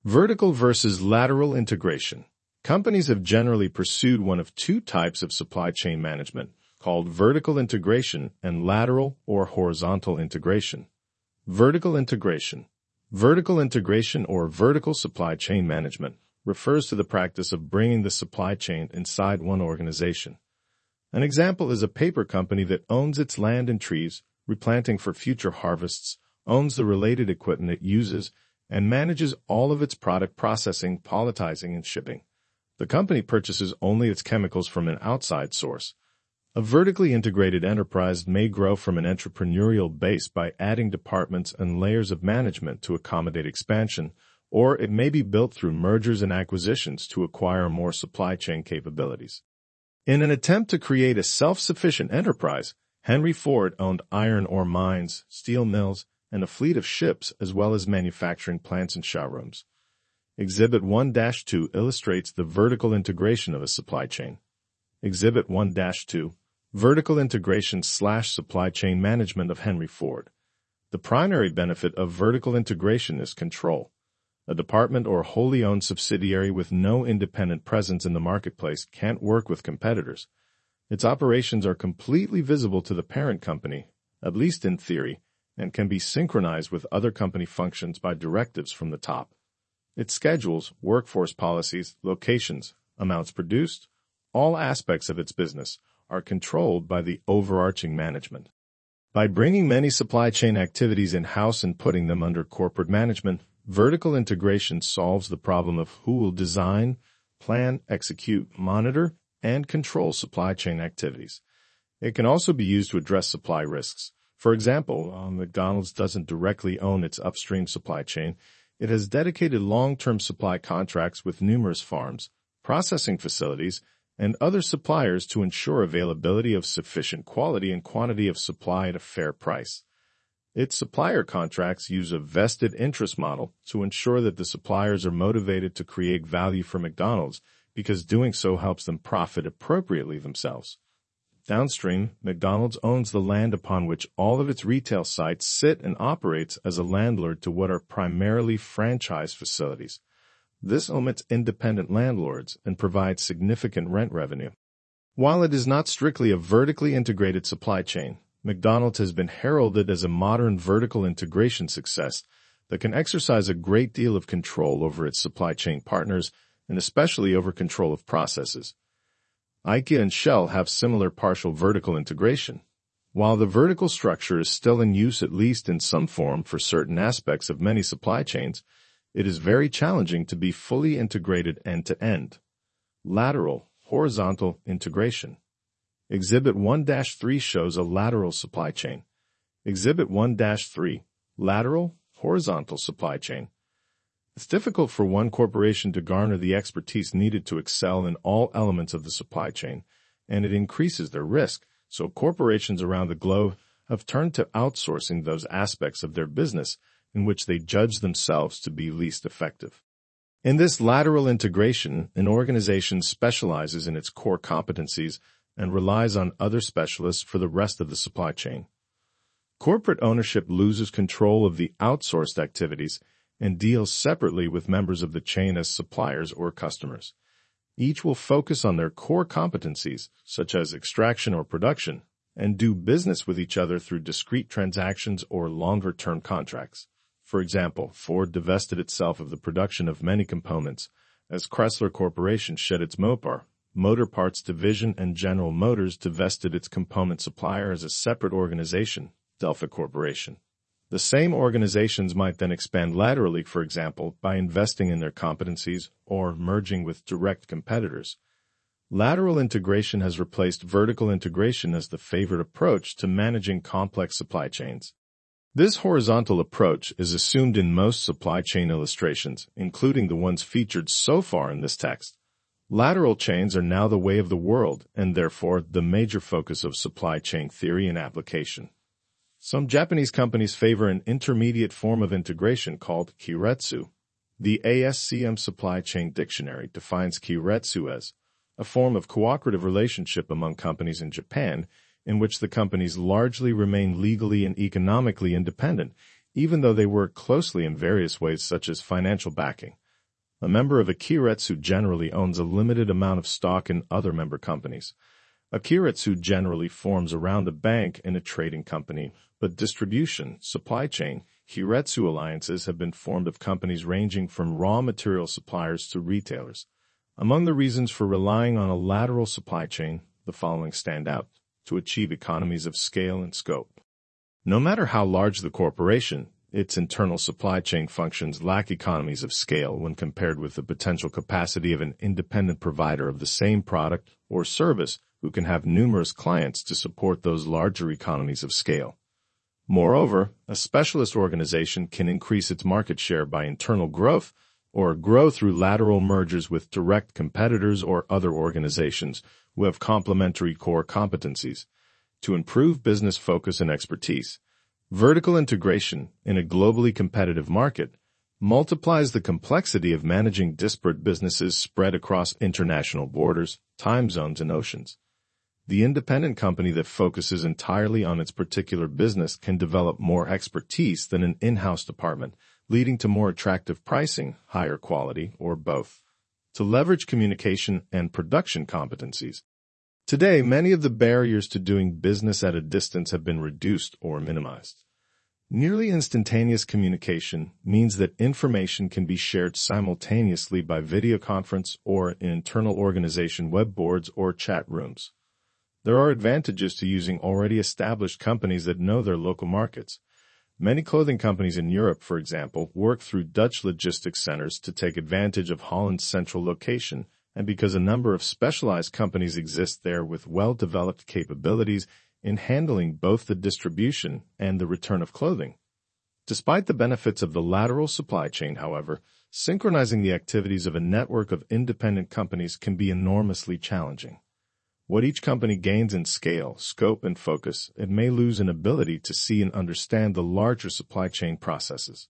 Vertical versus lateral integration. Companies have generally pursued one of two types of supply chain management, called vertical integration and lateral or horizontal integration. Vertical integration. Vertical integration or vertical supply chain management refers to the practice of bringing the supply chain inside one organization. An example is a paper company that owns its land and trees, replanting for future harvests, owns the related equipment it uses, and manages all of its product processing, palletizing, and shipping. The company purchases only its chemicals from an outside source. A vertically integrated enterprise may grow from an entrepreneurial base by adding departments and layers of management to accommodate expansion, or it may be built through mergers and acquisitions to acquire more supply chain capabilities. In an attempt to create a self-sufficient enterprise, Henry Ford owned iron ore mines, steel mills, and a fleet of ships as well as manufacturing plants and showrooms. Exhibit 1-2 illustrates the vertical integration of a supply chain. Exhibit 1-2, Vertical Integration/Supply Chain Management of Henry Ford. The primary benefit of vertical integration is control. A department or wholly owned subsidiary with no independent presence in the marketplace can't work with competitors. Its operations are completely visible to the parent company, at least in theory, and can be synchronized with other company functions by directives from the top. Its schedules, workforce policies, locations, amounts produced, all aspects of its business are controlled by the overarching management. By bringing many supply chain activities in-house and putting them under corporate management, vertical integration solves the problem of who will design, plan, execute, monitor, and control supply chain activities. It can also be used to address supply risks. For example, McDonald's doesn't directly own its upstream supply chain. It has dedicated long-term supply contracts with numerous farms, processing facilities, and other suppliers to ensure availability of sufficient quality and quantity of supply at a fair price. Its supplier contracts use a vested interest model to ensure that the suppliers are motivated to create value for McDonald's because doing so helps them profit appropriately themselves. Downstream, McDonald's owns the land upon which all of its retail sites sit and operates as a landlord to what are primarily franchise facilities. This omits independent landlords and provides significant rent revenue. While it is not strictly a vertically integrated supply chain, McDonald's has been heralded as a modern vertical integration success that can exercise a great deal of control over its supply chain partners and especially over control of processes. IKEA and Shell have similar partial vertical integration. While the vertical structure is still in use at least in some form for certain aspects of many supply chains, it is very challenging to be fully integrated end-to-end. Lateral, horizontal integration. Exhibit 1-3 shows a lateral supply chain. Exhibit 1-3, lateral, horizontal supply chain. It's difficult for one corporation to garner the expertise needed to excel in all elements of the supply chain, and it increases their risk, so corporations around the globe have turned to outsourcing those aspects of their business in which they judge themselves to be least effective. In this lateral integration, an organization specializes in its core competencies and relies on other specialists for the rest of the supply chain. Corporate ownership loses control of the outsourced activities and deals separately with members of the chain as suppliers or customers. Each will focus on their core competencies, such as extraction or production, and do business with each other through discrete transactions or longer-term contracts. For example, Ford divested itself of the production of many components, as Chrysler Corporation shed its Mopar Motor Parts Division, and General Motors divested its component supplier as a separate organization, Delphi Corporation. The same organizations might then expand laterally, for example, by investing in their competencies or merging with direct competitors. Lateral integration has replaced vertical integration as the favored approach to managing complex supply chains. This horizontal approach is assumed in most supply chain illustrations, including the ones featured so far in this text. Lateral chains are now the way of the world and therefore the major focus of supply chain theory and application. Some Japanese companies favor an intermediate form of integration called keiretsu. The ASCM Supply Chain Dictionary defines keiretsu as a form of cooperative relationship among companies in Japan in which the companies largely remain legally and economically independent, even though they work closely in various ways such as financial backing, A member of a keiretsu generally owns a limited amount of stock in other member companies. A keiretsu generally forms around a bank and a trading company, but distribution, supply chain, keiretsu alliances have been formed of companies ranging from raw material suppliers to retailers. Among the reasons for relying on a lateral supply chain, the following stand out: to achieve economies of scale and scope. No matter how large the corporation, its internal supply chain functions lack economies of scale when compared with the potential capacity of an independent provider of the same product or service who can have numerous clients to support those larger economies of scale. Moreover, a specialist organization can increase its market share by internal growth or grow through lateral mergers with direct competitors or other organizations who have complementary core competencies to improve business focus and expertise. Vertical integration in a globally competitive market multiplies the complexity of managing disparate businesses spread across international borders, time zones, and oceans. The independent company that focuses entirely on its particular business can develop more expertise than an in-house department, leading to more attractive pricing, higher quality, or both. To leverage communication and production competencies. Today, many of the barriers to doing business at a distance have been reduced or minimized. Nearly instantaneous communication means that information can be shared simultaneously by video conference or in internal organization web boards or chat rooms. There are advantages to using already established companies that know their local markets. Many clothing companies in Europe, for example, work through Dutch logistics centers to take advantage of Holland's central location, and because a number of specialized companies exist there with well-developed capabilities in handling both the distribution and the return of clothing. Despite the benefits of the lateral supply chain, however, synchronizing the activities of a network of independent companies can be enormously challenging. What each company gains in scale, scope, and focus, it may lose an ability to see and understand the larger supply chain processes.